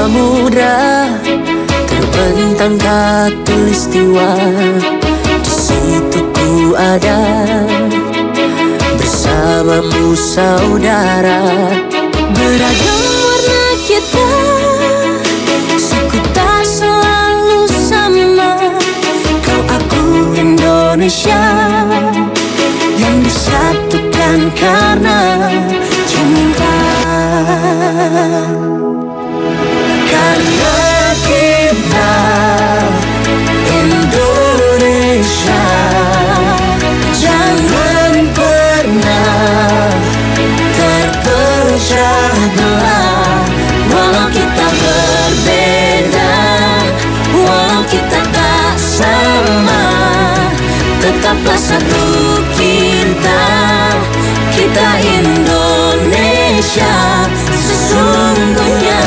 samudra terbentang khatulistiwa. Di situ ku ada bersamamu saudara. Beragam warna kita, suku tak selalu sama. Kau aku Indonesia yang disatukan karena cinta. Karena kita Indonesia, jangan pernah terpecah belah. Walau kita berbeda, walau kita tak sama, tetaplah satu kita, kita Indonesia sesungguhnya.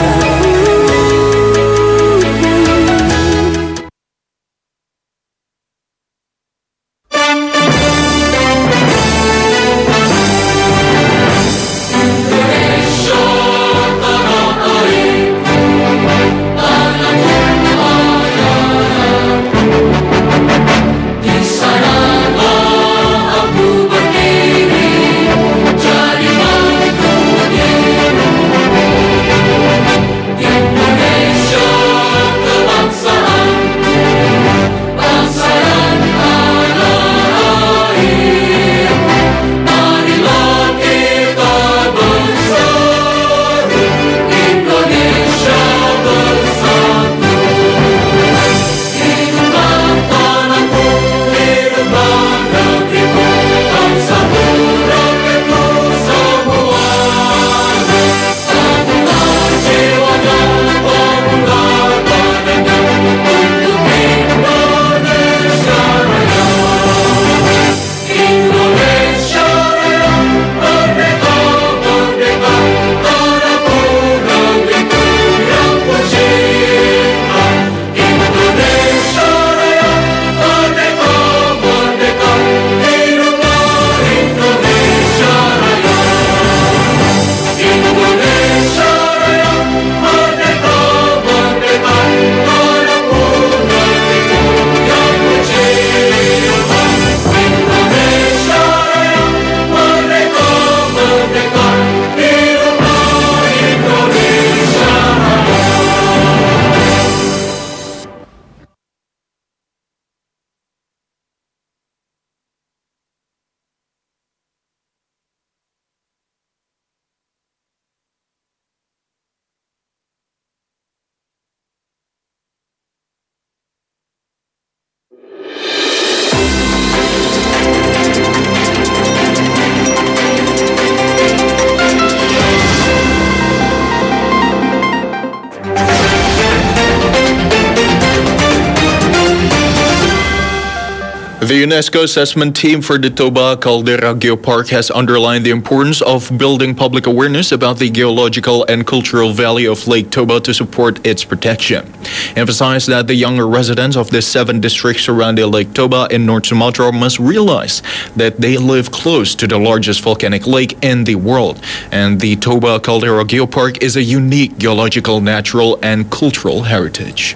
The UNESCO assessment team for the Toba Caldera Geopark has underlined the importance of building public awareness about the geological and cultural value of Lake Toba to support its protection. Emphasized that the younger residents of the 7 districts surrounding Lake Toba in North Sumatra must realize that they live close to the largest volcanic lake in the world, and the Toba Caldera Geopark is a unique geological, natural, and cultural heritage.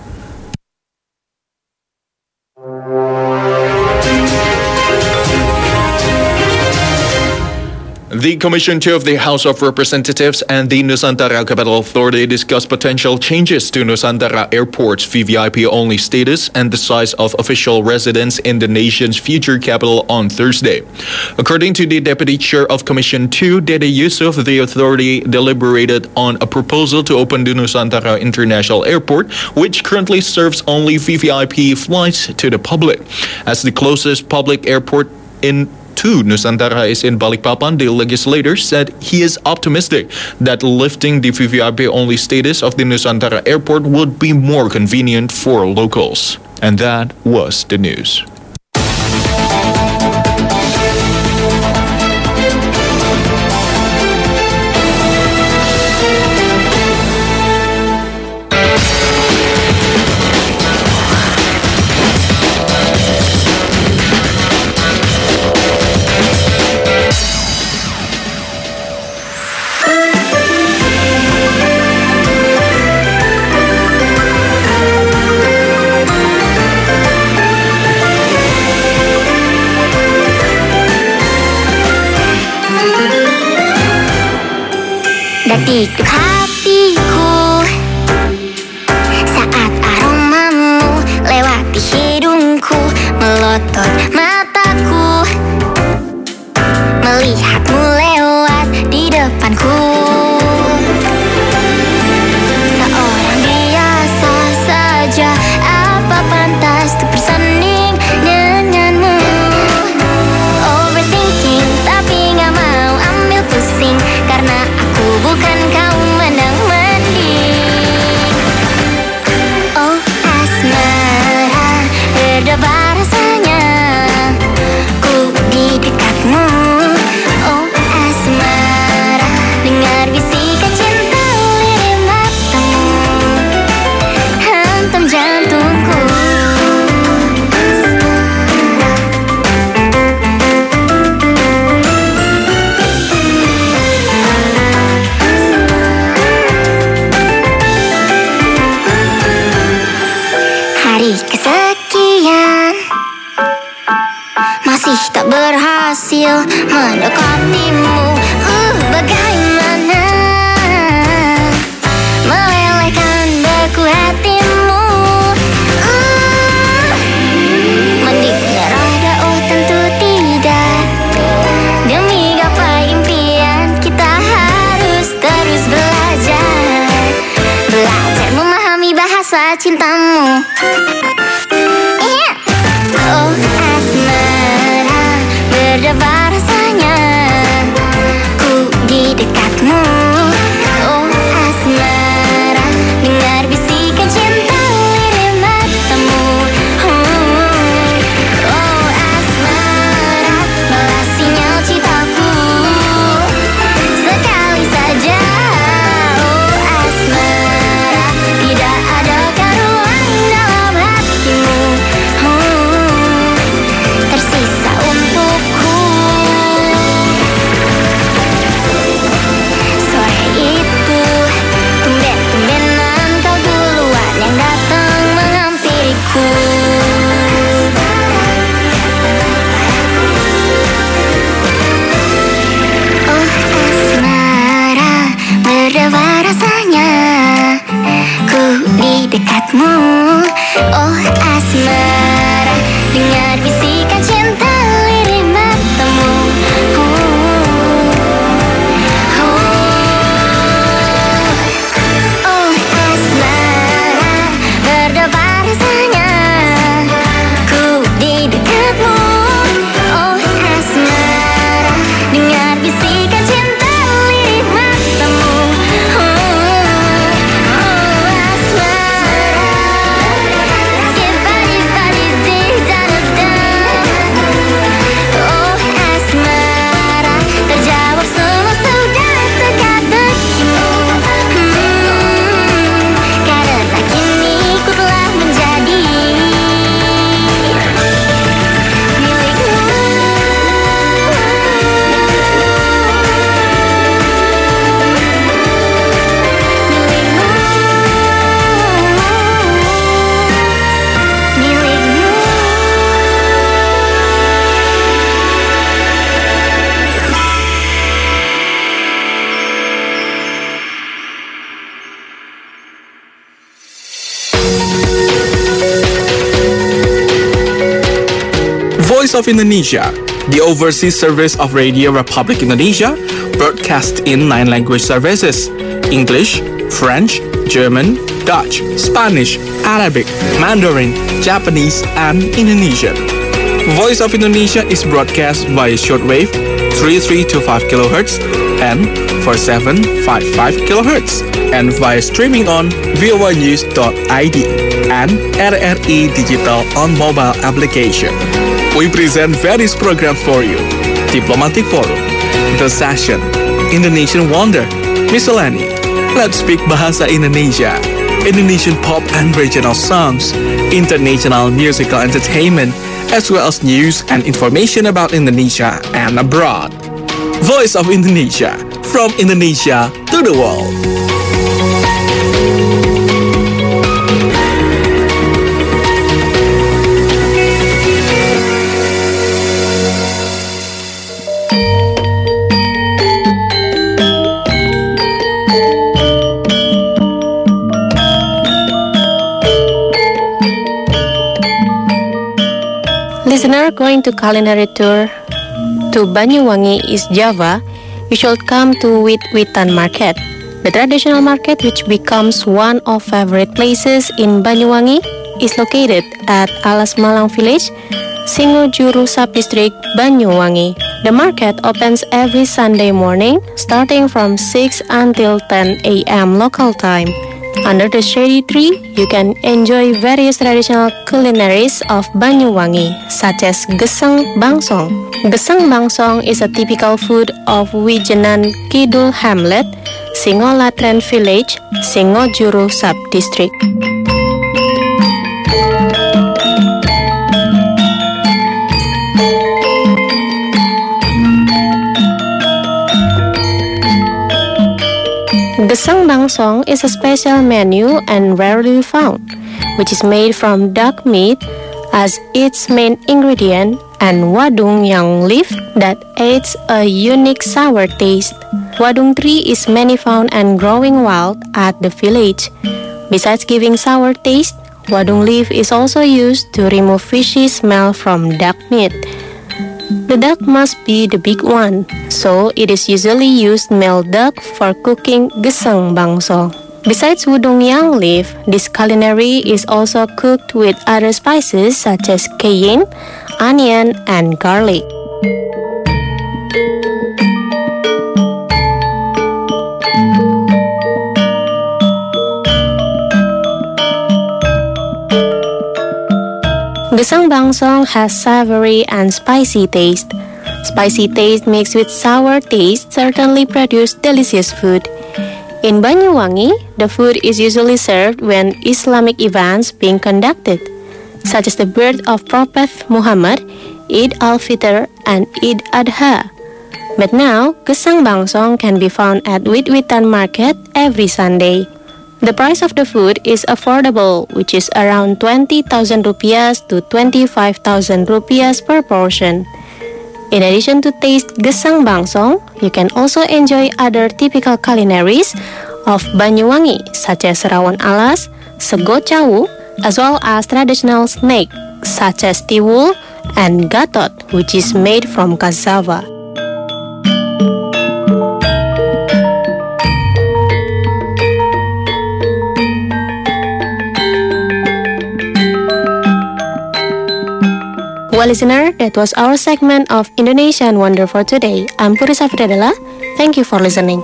The Commission Chair of the House of Representatives and the Nusantara Capital Authority discussed potential changes to Nusantara Airport's VVIP-only status and the size of official residence in the nation's future capital on Thursday. According to the Deputy Chair of Commission 2, Dede Yusuf, the authority deliberated on a proposal to open the Nusantara International Airport, which currently serves only VVIP flights to the public. As the closest public airport to Nusantara is in Balikpapan, the legislator said he is optimistic that lifting the VVIP-only status of the Nusantara Airport would be more convenient for locals. And that was the news. Berdikduk hatiku saat aromamu lewati hidungku, melotot mataku melihatmu lewat di depanku. Seorang biasa saja, apa pantas untuk bersanding denganmu? Overthinking tapi gak mau ambil pusing, karena aku bukan kaum mandang-manding. Oh asmara, berdebar rasanya ku di dekatmu. Oh asmara, dengar bisikan cinta lirik matamu hantam jantungku. Hari kesekian masih tak berhasil mendekatimu. Bagaimana melelehkan beku hatimu? Mending rada, oh tentu tidak. Demi gapai impian kita harus terus belajar, belajar memahami bahasa cintamu. Oh asmara, berdebar rasanya ku di dekatmu. Oh asmara, dengar bisikan cinta lirik matamu. Oh asmara, balas sinyal cintaku sekali saja. Oh asmara, tidak adakah ruang dalam hatimu tersisa untukku? Sore itu tumben-tumbenan kau duluan yang datang menghampiriku. Oh asmara, berdebar rasanya ku di dekatmu. Oh asmara, dengar bisikan cinta lirik matamu. Oh asmara, berdebar rasanya ku di dekatmu. Oh asmara, dengar bisikan cinta lirik matamu. Terjawab semua sudah teka-tekimu. Karena kini ku telah menjadi milikmu. Voice of Indonesia, the overseas service of Radio Republic Indonesia, broadcast in 9 language services: English, French, German, Dutch, Spanish, Arabic, Mandarin, Japanese, and Indonesian. Voice of Indonesia is broadcast via shortwave 3325 kHz and 4755 kHz, and via streaming on voanews.id and RRI Digital on mobile application. We present various programs for you: Diplomatic Forum, The Session, Indonesian Wonder, Miscellany, Let's Speak Bahasa Indonesia, Indonesian pop and regional songs, international musical entertainment, as well as news and information about Indonesia and abroad. Voice of Indonesia, from Indonesia to the world. to culinary tour to Banyuwangi, East Java, you should come to Wit-Witan Market. The traditional market, which becomes one of favorite places in Banyuwangi, is located at Alas Malang Village, Singojuru Subdistrict, Banyuwangi. The market opens every Sunday morning, starting from 6 until 10 a.m. local time. Under the shady tree, you can enjoy various traditional culinaries of Banyuwangi, such as Gesang Bangsong. Gesang Bangsong is a typical food of Wijenan Kidul Hamlet, Singolatren Village, Singojuru Subdistrict. Gesang Bangsong is a special menu and rarely found, which is made from duck meat as its main ingredient and wadung yang leaf that adds a unique sour taste. Wadung tree is many found and growing wild at the village. Besides giving sour taste, wadung leaf is also used to remove fishy smell from duck meat. The duck must be the big one, so it is usually used male duck for cooking Gesang Bangsong. Besides wadung yang leaf, this culinary is also cooked with other spices such as cayenne, onion, and garlic. Gesang Bangsong has savory and spicy taste. Spicy taste mixed with sour taste certainly produce delicious food. In Banyuwangi, the food is usually served when Islamic events being conducted, such as the birth of Prophet Muhammad, Eid al-Fitr, and Eid Adha. But now, Gesang Bangsong can be found at Wit-Witan Market every Sunday. The price of the food is affordable, which is around 20,000 rupiahs to 25,000 rupiahs per portion. In addition to taste Gesang Bangsong, you can also enjoy other typical culinaries of Banyuwangi, such as rawon alas, sego cawu, as well as traditional snack such as tiwul and gatot, which is made from cassava. Well, listener, that was our segment of Indonesian Wonder for today. I'm Puri Safidadela. Thank you for listening.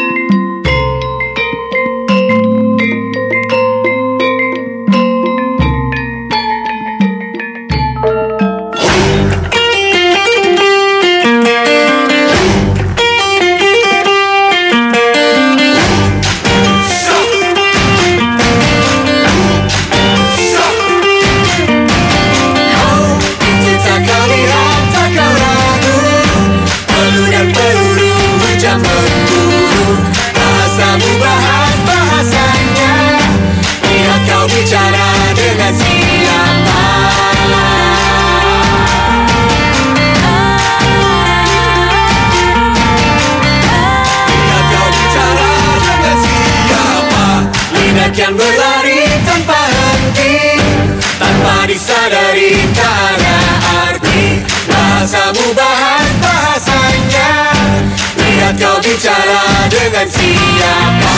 Yang berlari tanpa henti, tanpa disadari tak ada arti. Bahasamu bahas bahasanya, lihat kau bicara dengan siapa.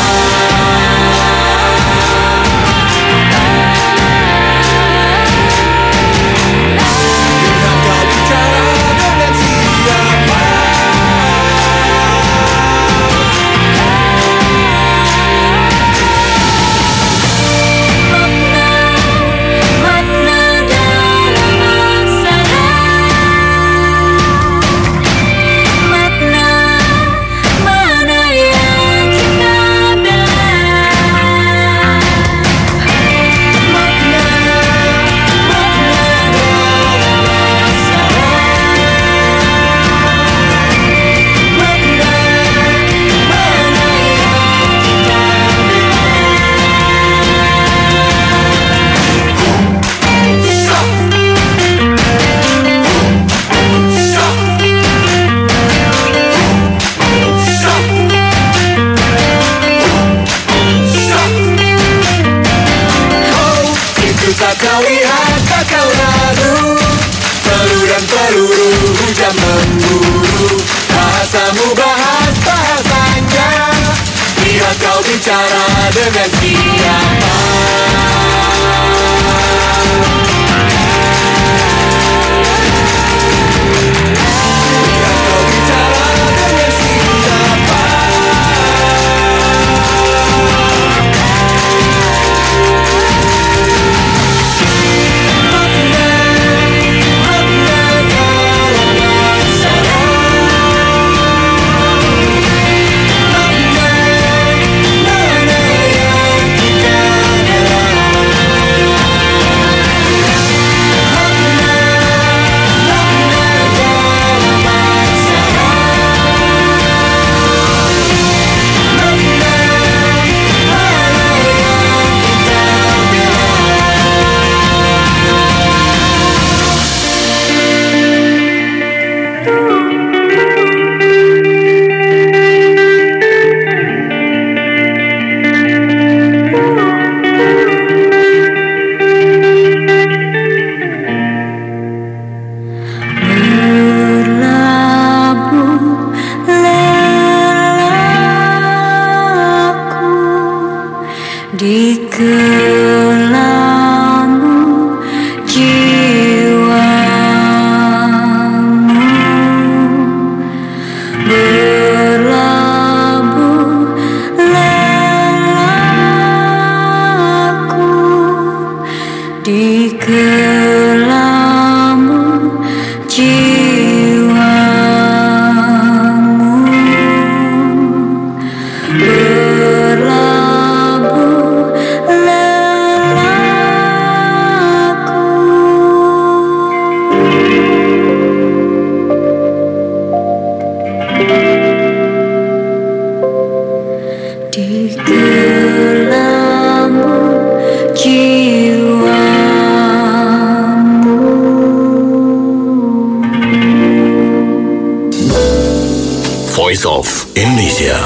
Lihat kau bicara dengan siapa. Makna mana yang kita bela. dengan siapa. Lihat kau bicara dengan siapa. Di kelambu jiwamu berlabuh lelaku di kelambu jiwamu berlabuh lelaku. Di kelambu jiwamu. Voice of Indonesia.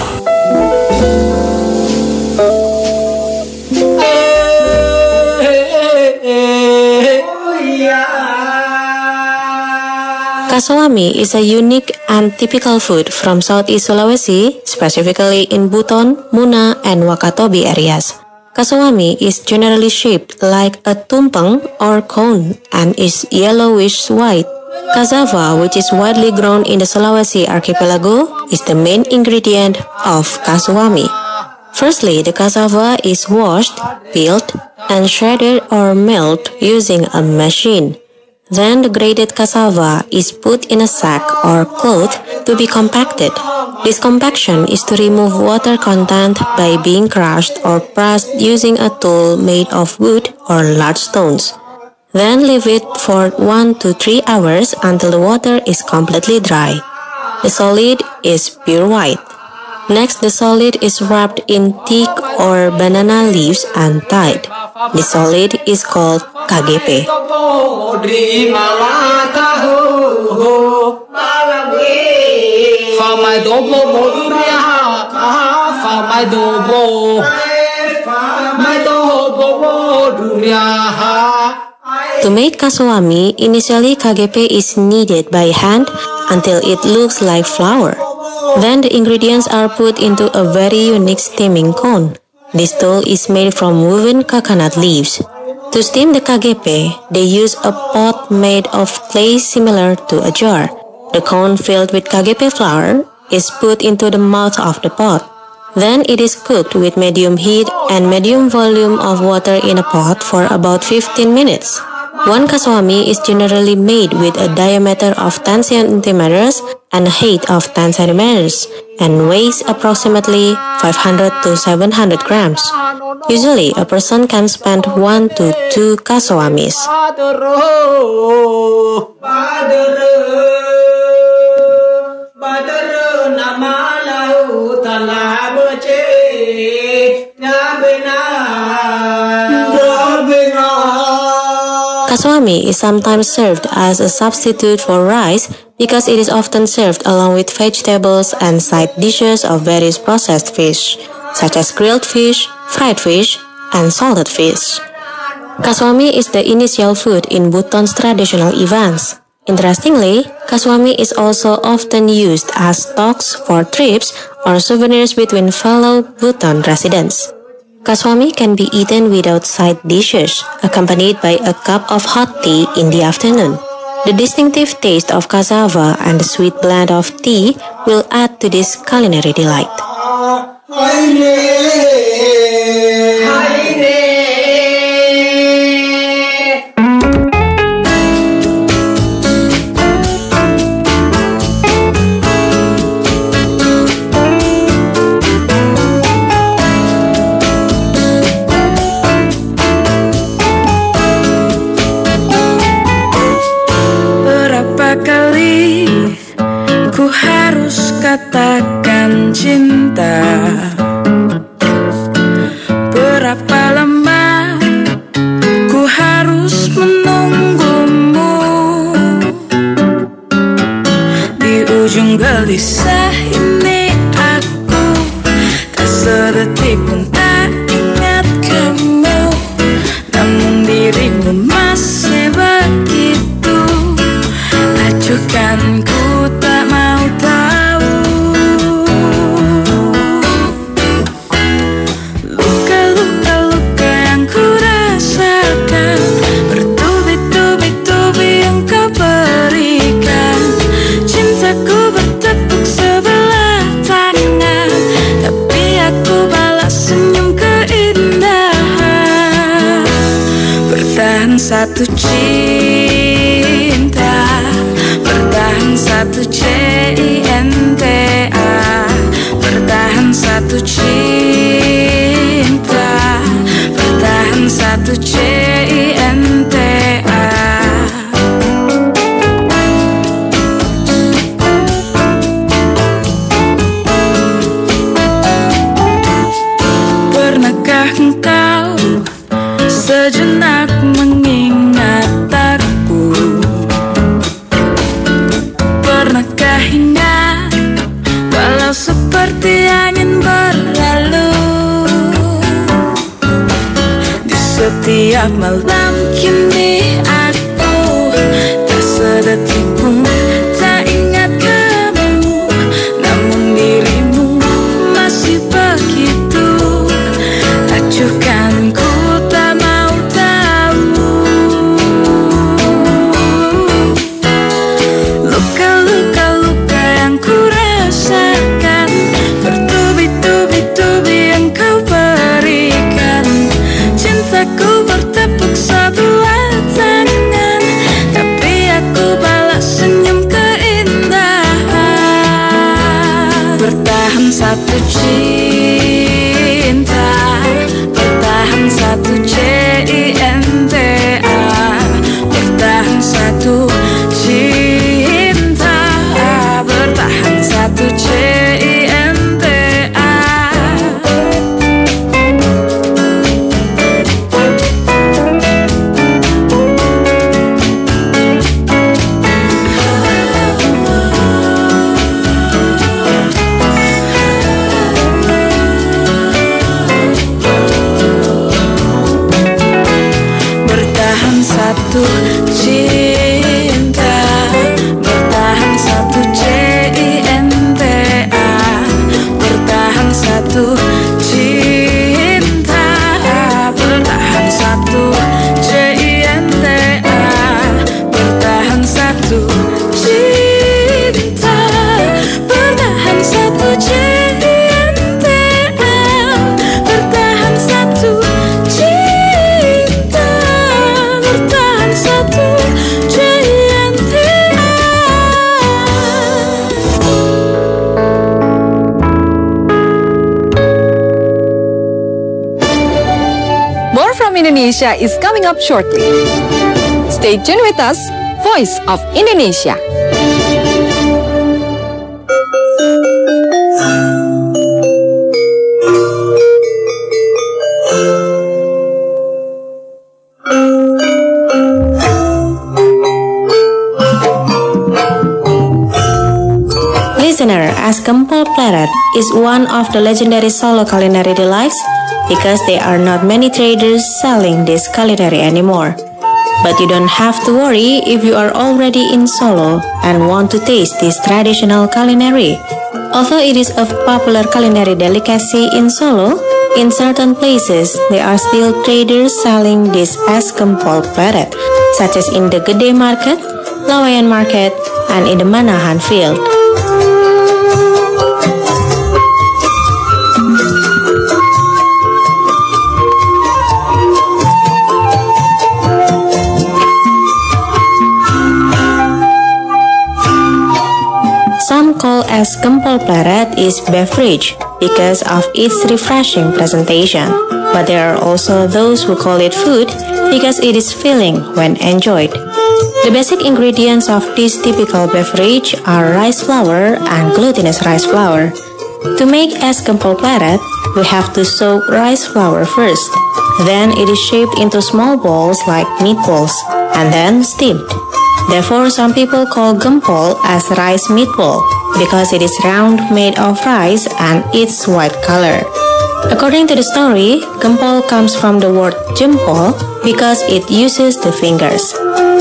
Kasawami is a unique and typical food from Southeast Sulawesi, specifically in Buton, Muna, and Wakatobi areas. Kasawami is generally shaped like a tumpeng or cone and is yellowish white. Cassava, which is widely grown in the Sulawesi archipelago, is the main ingredient of kasawami. Firstly, the cassava is washed, peeled, and shredded or milled using a machine. Then the grated cassava is put in a sack or cloth to be compacted. This compaction is to remove water content by being crushed or pressed using a tool made of wood or large stones. Then leave it for 1 to 3 hours until the water is completely dry. The solid is pure white. Next, the solid is wrapped in teak or banana leaves and tied. The solid is called KGP. To make kasawami, initially KGP is kneaded by hand until it looks like flour. Then the ingredients are put into a very unique steaming cone. This tool is made from woven coconut leaves. To steam the KGP, they use a pot made of clay similar to a jar. The cone filled with KGP flour is put into the mouth of the pot. Then it is cooked with medium heat and medium volume of water in a pot for about 15 minutes. One kasawami is generally made with a diameter of 10 centimeters and a height of 10 centimeters and weighs approximately 500 to 700 grams. Usually, a person can spend 1 to 2 kasawamis. Kasawami is sometimes served as a substitute for rice because it is often served along with vegetables and side dishes of various processed fish, such as grilled fish, fried fish, and salted fish. Kasawami is the initial food in Buton's traditional events. Interestingly, kasawami is also often used as stocks for trips or souvenirs between fellow Buton residents. Kaswami can be eaten without side dishes, accompanied by a cup of hot tea in the afternoon. The distinctive taste of cassava and the sweet blend of tea will add to this culinary delight. Berapa kali ku harus katakan cinta? Berapa lama ku harus menunggumu? Di ujung gelisah ini aku tak sedetik pun tak ingat kamu, namun dirimu masih begitu acuhkan, ku tak mau tahu. Luka-luka yang ku rasakan, bertubi-tubi yang kau berikan. Cintaku bertepuk sebelah tangan, tapi aku balas senyum keindahan. Bertahan satu cinta, bertahan satu cinta, bertahan satu cinta, bertahan satu cinta. Pernahkah engkau sejenak mengingat aku? Pernahkah ingat walau seperti angin berlalu? Di setiap malam kini aku tak sedetik pun tak ingat kamu, namun dirimu masih begitu acuhkan, ku tak mau tahu. Luka-luka yang ku rasakan, bertubi-tubi yang kau berikan. Cintaku bertepuk sebelah tangan, tapi aku balas senyum keindahan. Bertahan satu cinta, bertahan satu cinta, bertahan satu cinta, bertahan satu cinta. Bertahan satu cinta, bertahan satu cinta, bertahan satu cinta, bertahan satu cinta, bertahan satu cinta, bertahan satu cinta, bertahan satu cinta, bertahan satu cinta. More from Indonesia is coming up shortly. Stay tuned with us, Voice of Indonesia. Listener, as Gempol Pleret is one of the legendary Solo culinary delights because there are not many traders selling this culinary anymore. But you don't have to worry if you are already in Solo and want to taste this traditional culinary. Although it is a popular culinary delicacy in Solo, In certain places, there are still traders selling this as gempol pleret, such as in the Gede Market, Laweyan Market, and in the Manahan Field. Some call as gempol pleret is beverage because of its refreshing presentation, but there are also those who call it food because it is filling when enjoyed. The basic ingredients of this typical beverage are rice flour and glutinous rice flour. To make es gempol pleret, we have to soak rice flour first. Then it is shaped into small balls like meatballs and then steamed. Therefore, some people call gempol as rice meatball because it is round, made of rice, and its white color. According to the story, gempol comes from the word jempol because it uses the fingers.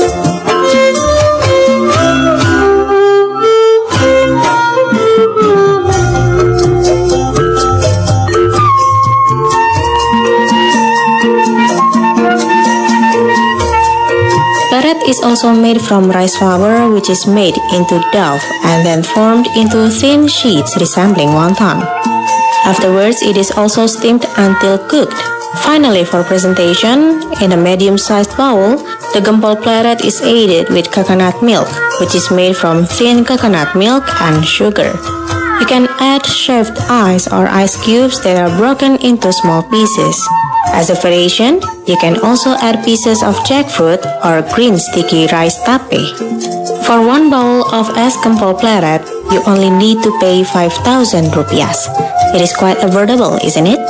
Pleret is also made from rice flour, which is made into dough and then formed into thin sheets resembling wonton. Afterwards, it is also steamed until cooked. Finally, for presentation, in a medium-sized bowl, the gempol pleret is aided with coconut milk, which is made from thin coconut milk and sugar. You can add shaved ice or ice cubes that are broken into small pieces. As a variation, you can also add pieces of jackfruit or green sticky rice tape. For one bowl of es gempol pleret, you only need to pay 5,000 rupiahs. It is quite affordable, isn't it?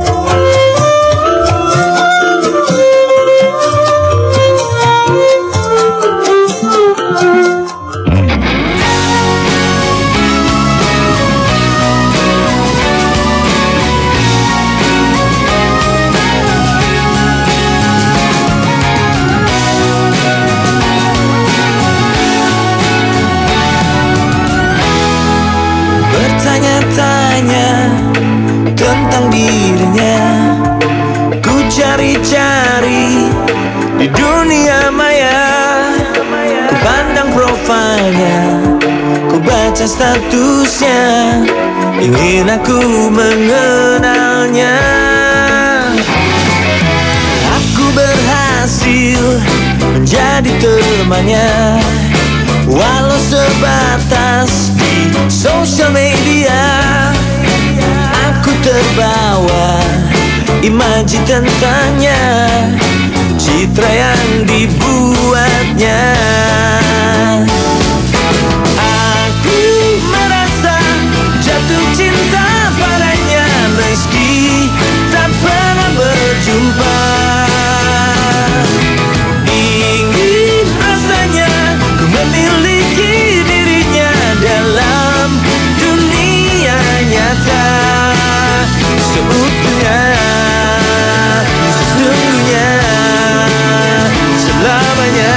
Bertanya-tanya tentang dirinya, ku cari-cari di dunia maya. Ku pandang profilnya, ku baca statusnya, ingin aku mengenalnya. Aku berhasil menjadi temannya, walau sebatas di sosial media. Aku terbawa imaji tentangnya, citra yang dibuatnya. Aku merasa jatuh cinta padanya meski tak pernah berjumpa. Ingin rasanya ku memiliki dirinya dalam dunia nyata seutuhnya, sesungguhnya, selamanya.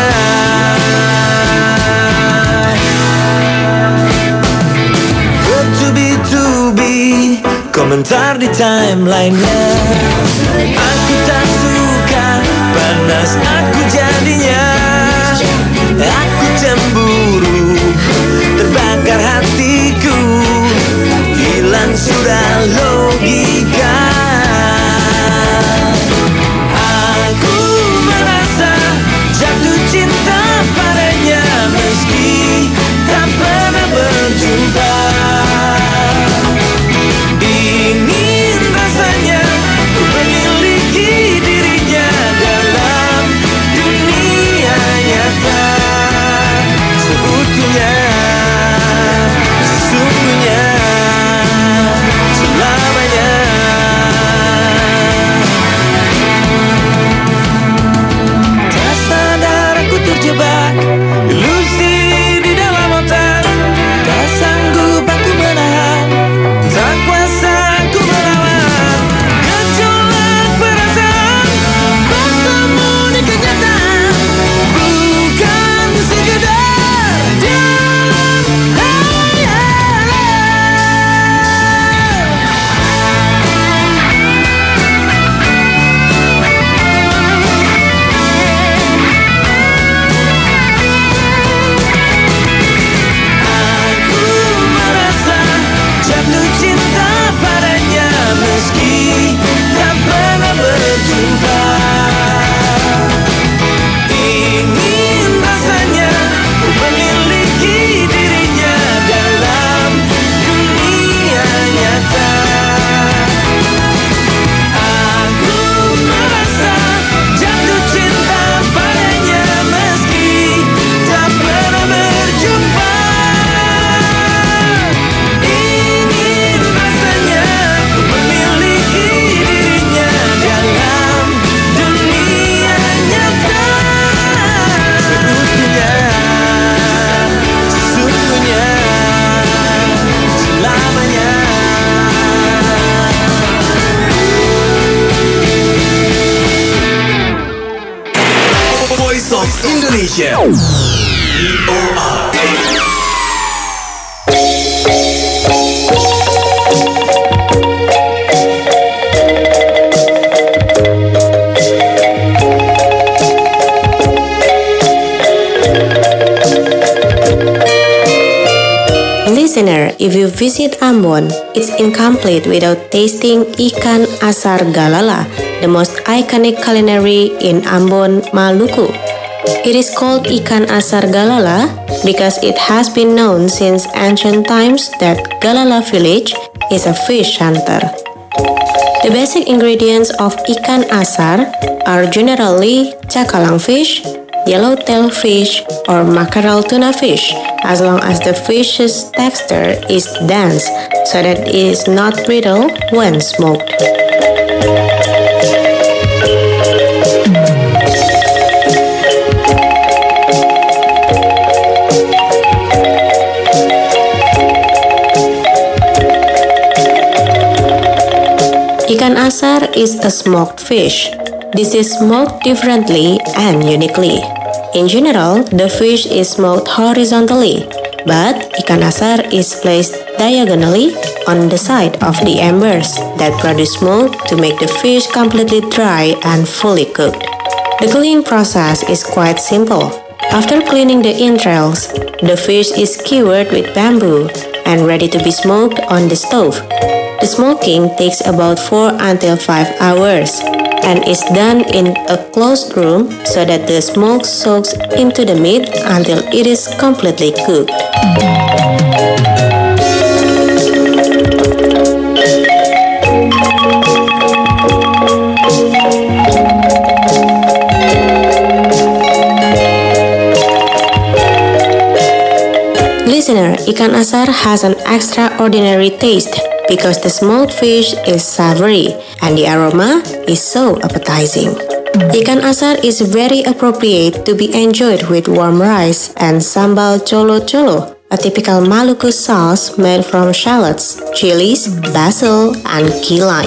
Bertubi-tubi komentar di timeline-nya. Aku tak suka, panas aku jadinya. Aku cemburu, terbakar hatiku, hilang sudah logika. Aku merasa jatuh cinta padanya meski tak pernah berjumpa. Ingin rasanya ku memiliki dirinya dalam dunia Indonesia. Listener, if you visit Ambon, it's incomplete without tasting ikan asar galala, the most iconic culinary in Ambon, Maluku. It is called ikan asar galala because it has been known since ancient times that Galala village is a fish hunter. The basic ingredients of ikan asar are generally cakalang fish, yellowtail fish, or mackerel tuna fish, as long as the fish's texture is dense so that it is not brittle when smoked. Ikan asar is a smoked fish. This is smoked differently and uniquely. In general, the fish is smoked horizontally, but ikan asar is placed diagonally on the side of the embers that produce smoke to make the fish completely dry and fully cooked. The cleaning process is quite simple. After cleaning the entrails, the fish is skewered with bamboo and ready to be smoked on the stove. The smoking takes about 4 until 5 hours and is done in a closed room so that the smoke soaks into the meat until it is completely cooked. Listener, ikan asar has an extraordinary taste because the smoked fish is savory and the aroma is so appetizing. Ikan asar is very appropriate to be enjoyed with warm rice and sambal colo-colo, a typical Maluku sauce made from shallots, chilies, basil, and key lime.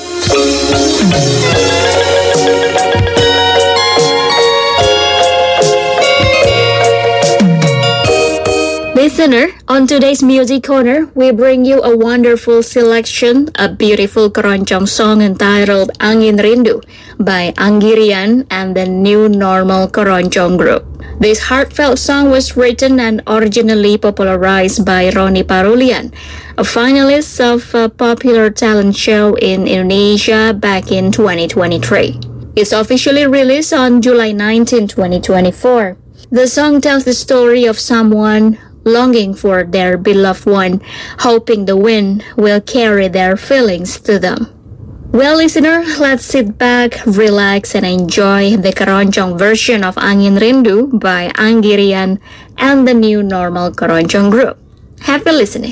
Listener, on today's Music Corner, we bring you a wonderful selection, a beautiful keroncong song entitled Angin Rindu by Anggirian and the New Normal Keroncong Group. This heartfelt song was written and originally popularized by Roni Parulian, a finalist of a popular talent show in Indonesia back in 2023. It's officially released on July 19, 2024. The song tells the story of someone longing for their beloved one, hoping the wind will carry their feelings to them. Well, listener, let's sit back, relax, and enjoy the keroncong version of Angin Rindu by Anggirian and the New Normal Keroncong Group. Happy listening.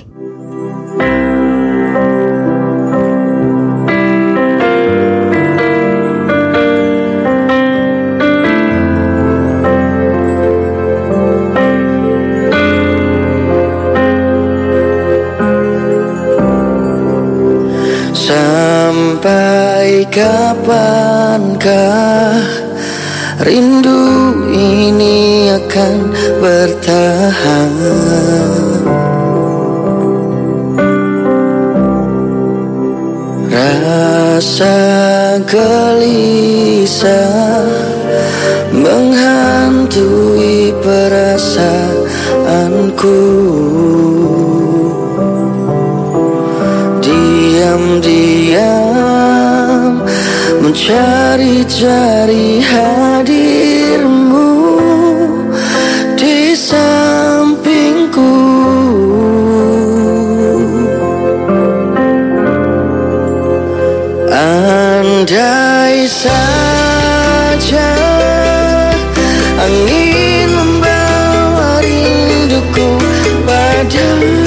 Sampai kapankah rindu ini akan bertahan? Rasa gelisah menghantui perasaanku. Diam-diam mencari-cari hadirmu di sampingku. Andai saja angin membawa rinduku padamu.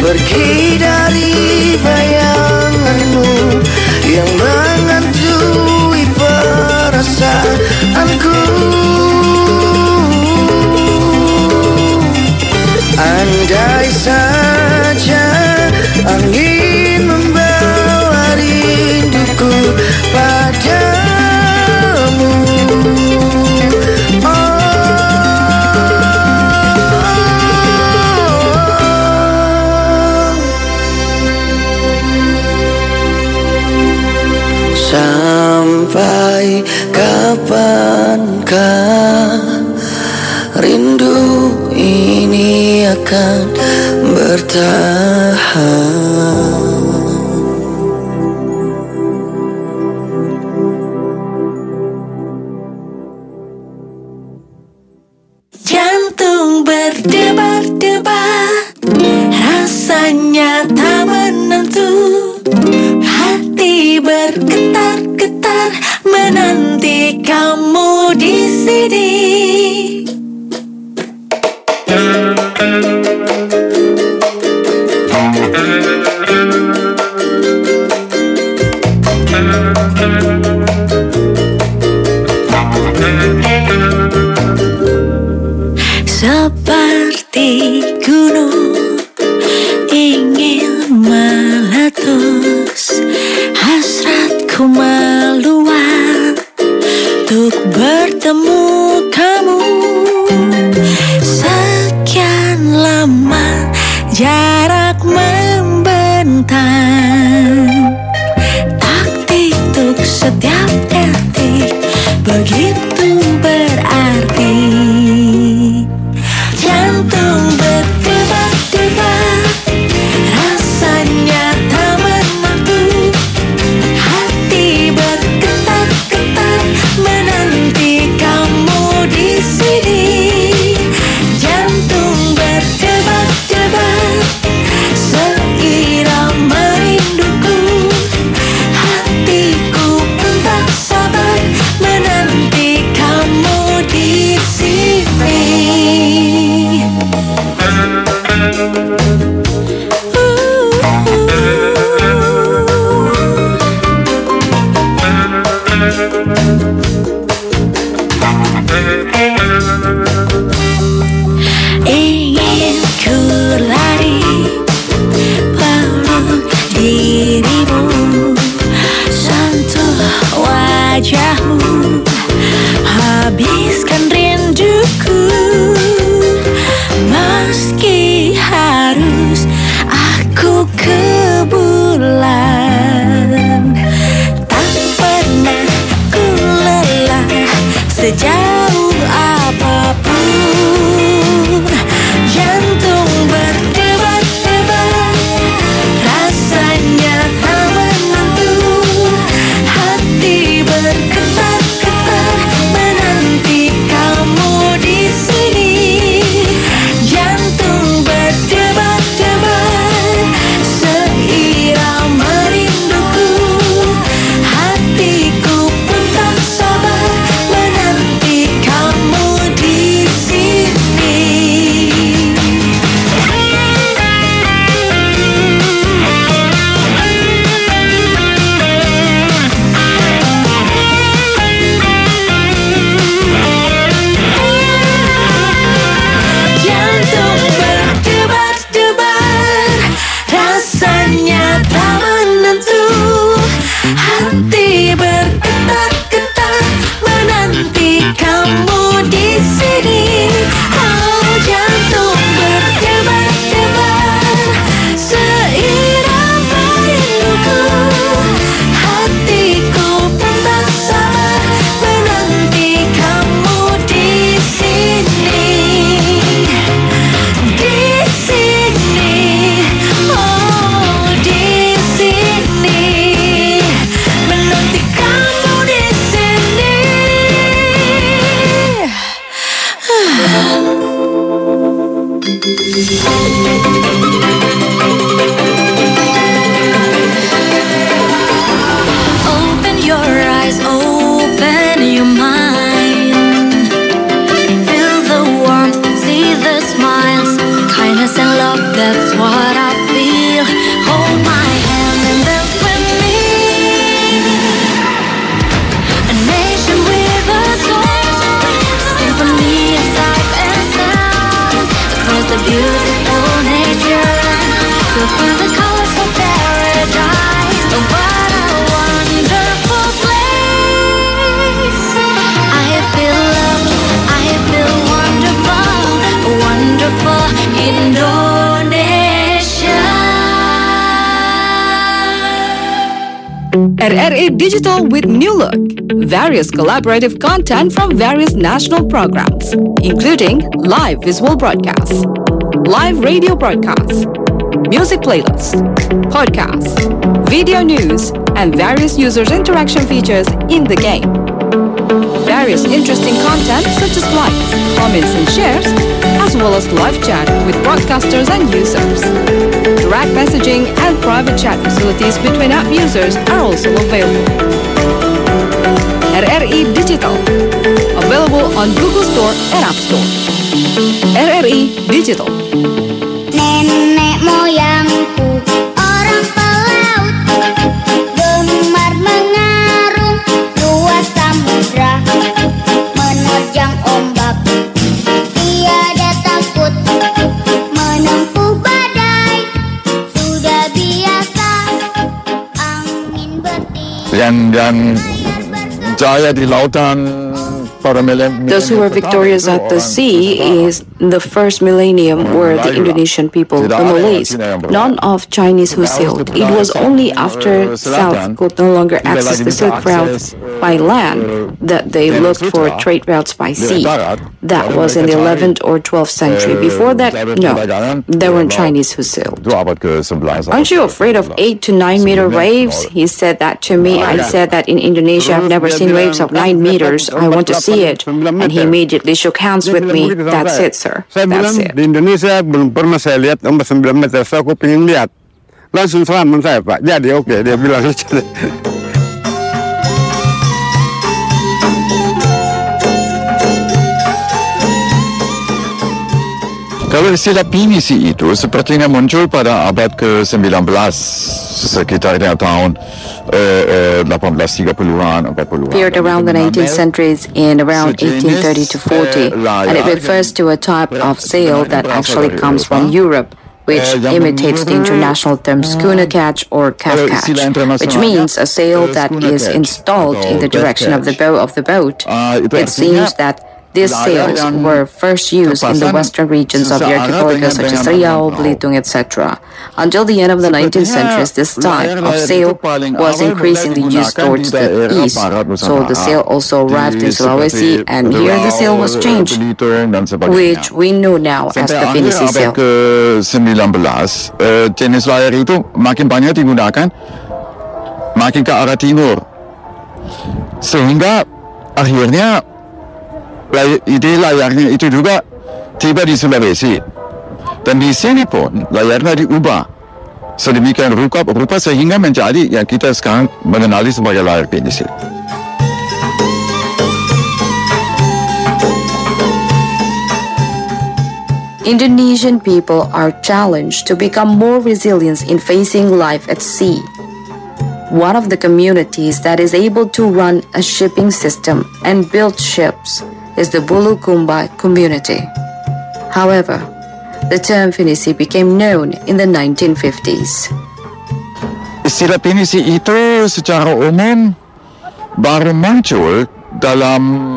pergi dari bayanganmu yang menghantui perasaanku. Andai saja angin membawa rinduku padamu. Sampai kapankah rindu ini akan bertahan? Jantung berdebar-debar, rasanya tak menentu. Hati bergetar-getar, menanti kamu di sini. Seperti gunung ingin meletus, hasratku meluap untuk bertemu kamu. Sekian lama jarak membentang, taktik untuk setiap detik begitu berarti. Jantung berdebar-debar, rasanya tak menentu. Hati bergetar-getar, menanti kamu di sini. Jantung berdebar-debar, through the colorful paradise. Oh, what a wonderful place. I feel loved, I feel wonderful, wonderful Indonesia. RRI Digital with new look. Various collaborative content from various national programs, including live visual broadcasts, live radio broadcasts, music playlists, podcasts, video news, and various users' interaction features in the game. Various interesting content such as likes, comments, and shares, as well as live chat with broadcasters and users. Direct messaging and private chat facilities between app users are also available. RRI Digital, available on Google Store and App Store. RRI Digital. Nenek moyangku orang pelaut, gemar mengarung luas samudra, menerjang ombak, tiada takut, menempuh badai, sudah biasa angin bertiup. Dan jaya di lautan para milenium. Those who were victorious at the sea is the first millennium were the Indonesian people, the Malays, none of Chinese who sailed. It was only after South could no longer access the Silk Route by land that they looked for trade routes by sea. That was in the 11th or 12th century. Before that, no, there weren't Chinese who sailed. Aren't you afraid of 8 to 9 meter waves? He said that to me. I said that in Indonesia I've never seen waves of 9 meters. I want to see it. And he immediately shook hands with me. That's it, sir. That's it. Di Indonesia belum pernah saya lihat ombak 9 meter. So aku pengen lihat. Langsung salaman saya, Pak. Jadi oke, dia bilang saja. Kalau istilah pinisi itu sepertinya muncul pada abad ke-19 sekitar tahun 1830-an, 40-an. Appeared around the 19th centuries in around 1830 to 40, and it refers to a type of sail that actually comes from Europe, which imitates the international term schooner catch or calf catch, which means a sail that is installed in the direction of the bow of the boat. It seems that these sails were first used in the western regions of the archipelago such as Riau, Belitung, etc. Until the end of the 19th century, this type of sail was increasingly used towards the east. So the sail also arrived in Sulawesi, and here the sail was changed, which we know now as the Pinisi sail. Ke-19, jenis layar itu makin banyak digunakan, makin ke arah timur. Sehingga akhirnya ide layarnya itu juga tiba di Sulawesi, dan di sini pun layarnya diubah sedemikian rupa sehingga menjadi yang kita sekarang mengenali sebagai layar pinisi. Indonesian people are challenged to become more resilient in facing life at sea. One of the communities that is able to run a shipping system and build ships is the Bulukumba community. However, the term Pinisi became known in the 1950s. Istilah Pinisi itu secara umum baru muncul dalam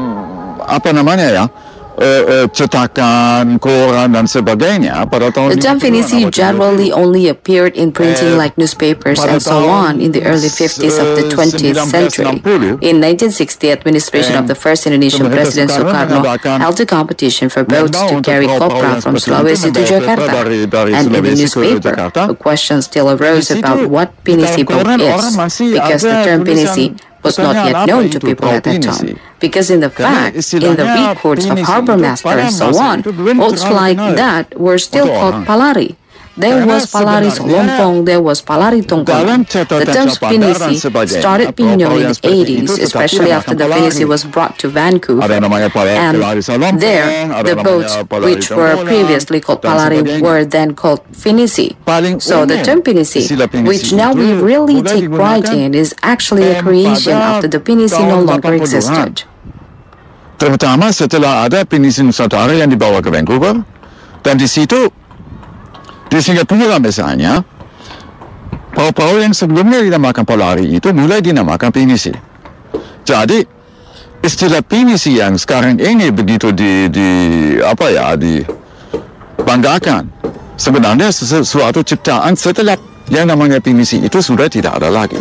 cetakan, koran dan sebagainya pada tahun. The term Pinisi generally only appeared in printing like newspapers and so on in the early 50s of the 20th century. In 1960, administration of the first Indonesian President Sukarno held a competition for boats to carry copra from Sulawesi to Jakarta. And in the newspaper, a question still arose about what Pinisi boat is, because the term Pinisi was not yet known to people at that time. Because in the fact, in the records of harbor master and so on, boats like that were still called palari. There was Palari Solompong, there was Palari Tongkol. The term Pinisi started being known in the 80s, especially after the Pinisi was brought to Vancouver. And there, the boats which were previously called Palari were then called Pinisi. So the term Pinisi, which now we really take pride in, is actually a creation after the Pinisi no longer existed. Terutama setelah ada Pinisi Nusantara yang dibawa ke Vancouver, dan di situ di Singapura misalnya, perahu-perahu yang sebelumnya dinamakan Polari itu mulai dinamakan pinisi. Jadi istilah pinisi yang sekarang ini begitu dibanggakan, sebenarnya sesuatu ciptaan setelah yang namanya pinisi itu sudah tidak ada lagi.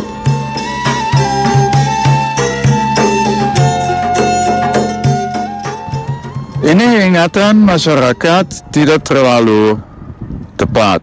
Ini ingatan masyarakat tidak terlalu tepat.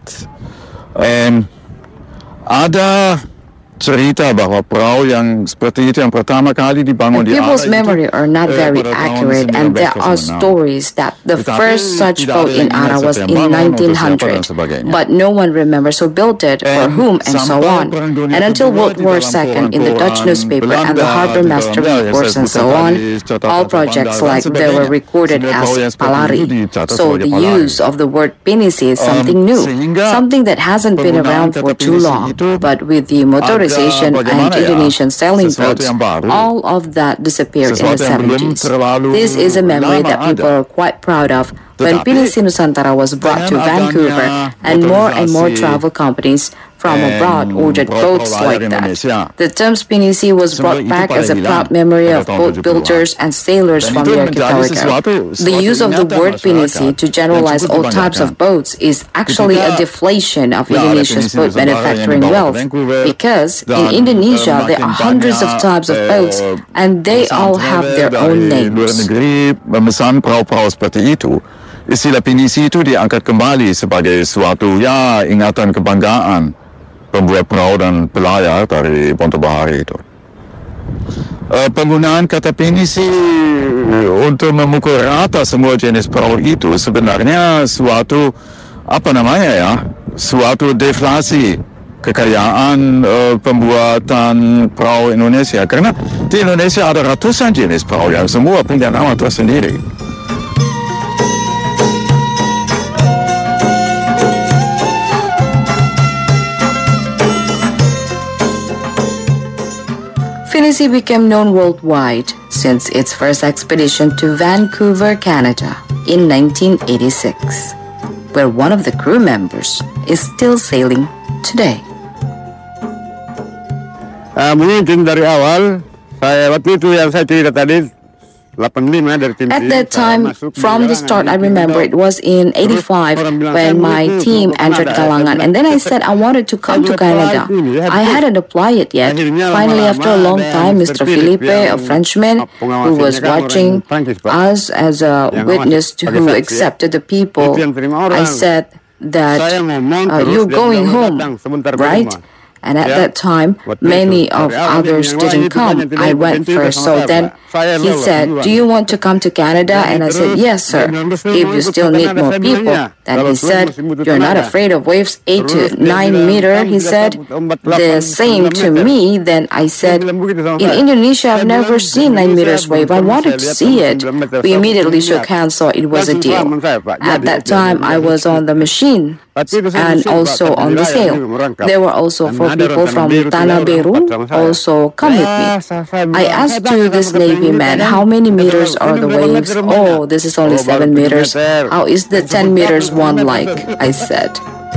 Ada cerita bahwa perahu yang seperti itu yang pertama kali dibangun di Ara people's memory are not very accurate, and there are stories that the first such boat in Ara was in 1900, but no one remembers who built it, for whom, and so on. And until World War II, in the Dutch newspaper and the Harbour Master reports and so on, all projects like they were recorded as Palari. So the use of the word pinisi is something new, something that hasn't been around for too long. But with the motorization and Indonesian sailing boats, all of that disappeared in the 70s. This is a memory that people are quite proud of. When Pinisi Nusantara was brought to Vancouver, and more travel companies from abroad ordered boats like that. The term Pinisi was brought back as a proud memory of boat builders and sailors from the archipelago. The use of the word Pinisi to generalize all types of boats is actually a deflation of Indonesia's boat manufacturing wealth, because in Indonesia there are hundreds of types of boats and they all have their own names. Memesan perahu-perahu seperti itu, istilah pinisi itu diangkat kembali sebagai suatu ingatan kebanggaan pembuat perahu dan pelayar dari Ponto Bahari itu. Penggunaan kata pinisi untuk memukul rata semua jenis perahu itu sebenarnya suatu suatu deflasi kekayaan pembuatan perahu Indonesia, karena di Indonesia ada ratusan jenis perahu yang semua punya nama tersendiri. Pinisi became known worldwide since its first expedition to Vancouver, Canada in 1986, where one of the crew members is still sailing today. Mungkin dari awal, waktu itu yang saya cerita tadi, At that time, from the start, I remember it was in 85 when my team entered Galangan, and then I said I wanted to come to Canada. I hadn't applied it yet. Finally, after a long time, Mr. Felipe, a Frenchman who was watching us as a witness to who accepted the people, I said that you're going home, right? And at that time, many of others didn't come. I went first. So then he said, do you want to come to Canada? And I said, yes, sir, if you still need more people. Then he said, you're not afraid of waves 8 to 9 meter, he said. The same to me. Then I said, in Indonesia, I've never seen 9 meters wave. I wanted to see it. We immediately shook hands, so it was a deal. At that time, I was on the machine and also on the sail. There were also 4 people from Tanah Beru also come with me. I asked to this Navy man, how many meters are the waves? Oh, this is only 7 meters. How is the 10 meters one like? I said.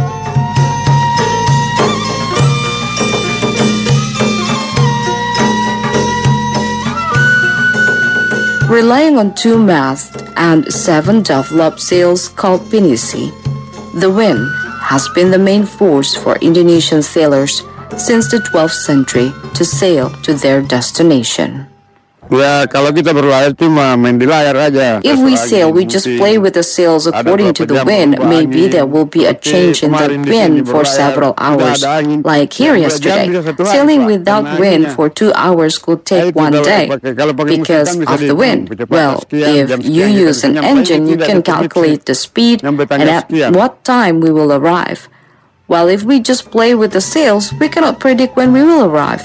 Relying on 2 masts and 7 developed sails called pinisi, the wind has been the main force for Indonesian sailors since the 12th century to sail to their destination. Kalau kita berlayar cuma main di layar aja. If we sail, we just play with the sails according to the wind. Maybe there will be a change in the wind for several hours, like here yesterday. Sailing without wind for 2 hours could take 1 day because of the wind. Well, if you use an engine, you can calculate the speed and at what time we will arrive. While if we just play with the sails, we cannot predict when we will arrive.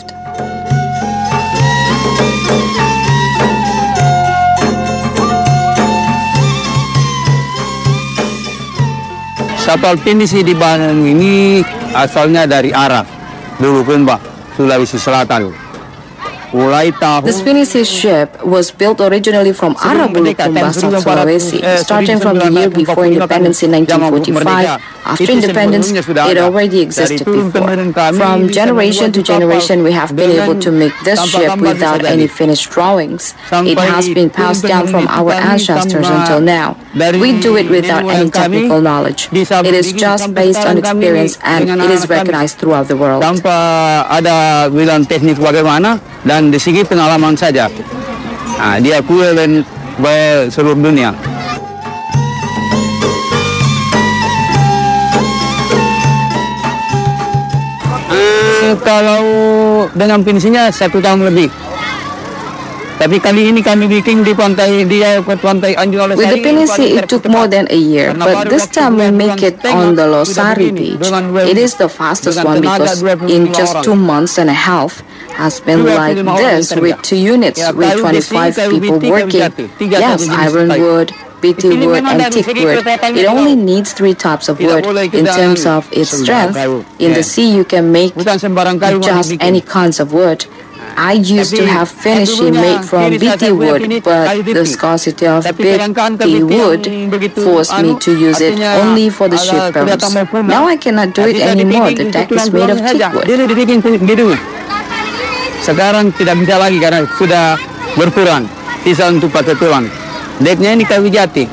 Kapal pinisi di Bandung ini asalnya dari Arab, dulu kan Pak, Sulawesi Selatan. This Pinisi ship was built originally from Arabulukumba, South Sulawesi. Starting from the year before independence in 1945, after independence, it already existed before. From generation to generation, we have been able to make this ship without any finished drawings. It has been passed down from our ancestors until now. We do it without any technical knowledge. It is just based on experience and it is recognized throughout the world. Tanpa ada bilang teknik bagaimana dan di segi pengalaman saja, diakui oleh seluruh dunia. Kalau dengan finishingnya 1 tahun lebih. Tapi kali ini kami bikin di pantai Anjung Losari. With the Pinisi, it took more than a year, but this time we make it on the Losari beach. It is the fastest one because in just 2 months and a half has been like this with 2 units with 25 people working. Yes, ironwood, BT wood and teak wood. It only needs 3 types of wood. In terms of its strength, in the sea you can make just any kinds of wood. I used to have finishing made from BT wood, but the scarcity of BT wood forced me to use it only for the ship purpose. Now I cannot do it anymore. The deck is made of teak wood. Sekarang tidak bisa lagi karena sudah berkurang. Bisa untuk pakai tulang. Deknya ini kayu jati.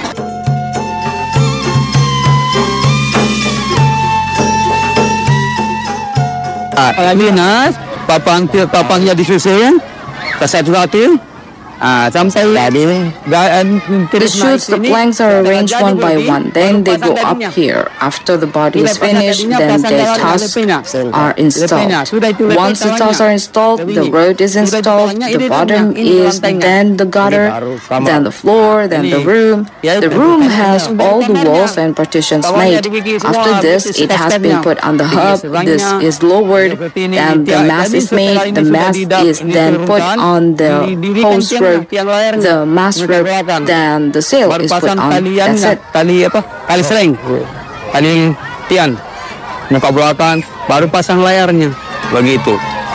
Alinas, papangnya disusun, satu-satu. The shoots, the planks are arranged one by one. Then they go up here. After the body is finished, then the tusks are installed. Once the tusks are installed, the road is installed. The bottom is then the gutter, then the floor, then the room. The room has all the walls and partitions made. After this, it has been put on the hub. This is lowered, and the mast is made. The mast is then put on the hose rope. The mast rope, then the sail is put on. That's it. Tali sering, tali tian, muka belakang, baru pasang layarnya, begitu.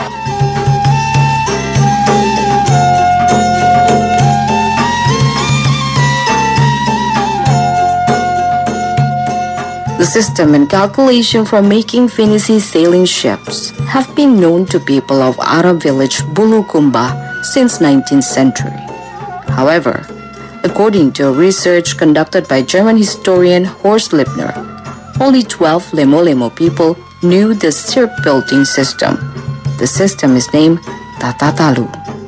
The system and calculation for making Pinisi sailing ships have been known to people of Arab village Bulukumba since 19th century. However, according to a research conducted by German historian Horst Lippner, only 12 Lemo-Lemo people knew the shipbuilding system. The system is named Tatatalu.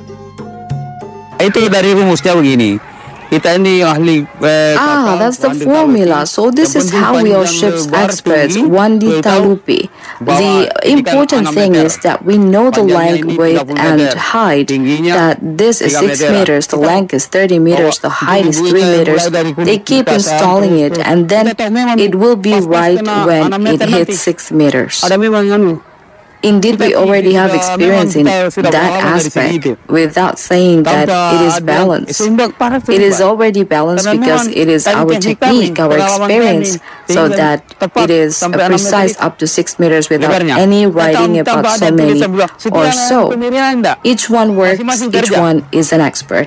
Itu dari rumusnya begini. That's the formula. So this is how we are ship's experts, Wandi Talupi. The important thing is that we know the length, width, and height, that this is 6 meters, the length is 30 meters, the height is 3 meters. They keep installing it, and then it will be right when it hits 6 meters. Indeed, we already have experience in that aspect without saying that it is balanced. It is already balanced because it is our technique, our experience, so that it is precise up to 6 meters without any writing about so many or so. Each one works, each one is an expert.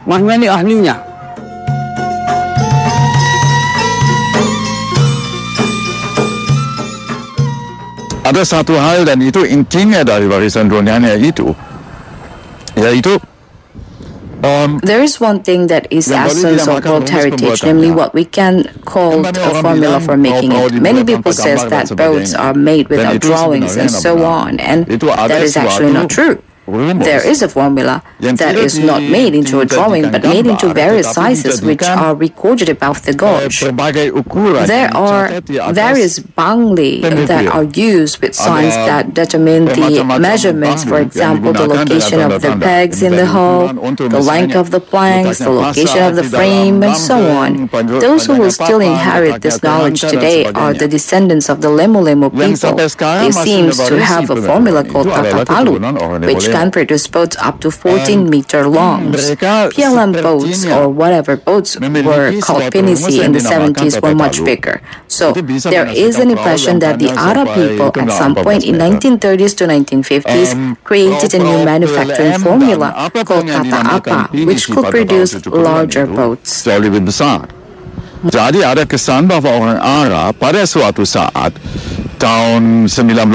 Ada satu hal dan itu intinya dari warisan dunianya itu, yaitu there is one thing that is essence of World Heritage, namely what we can call a formula for making it. Many people says that boats are made without drawings and so on, and that is actually not true. There is a formula that is not made into a drawing but made into various sizes which are recorded above the gauge. There are various bangli that are used with signs that determine the measurements, for example, the location of the pegs in the hull, the length of the planks, the location of the frame, and so on. Those who will still inherit this knowledge today are the descendants of the Lemo-Lemo people. They seem to have a formula called Tatatalu, which can produce boats up to 14-meter long. PLM boats, or whatever boats were called pinisi in the 70s, were much bigger. So there is an impression that the Arab people at some point in 1930s to 1950s created a new manufacturing formula called kata apa, which could produce larger boats. Jadi ada kesan bahawa orang Arab pada suatu saat tahun 19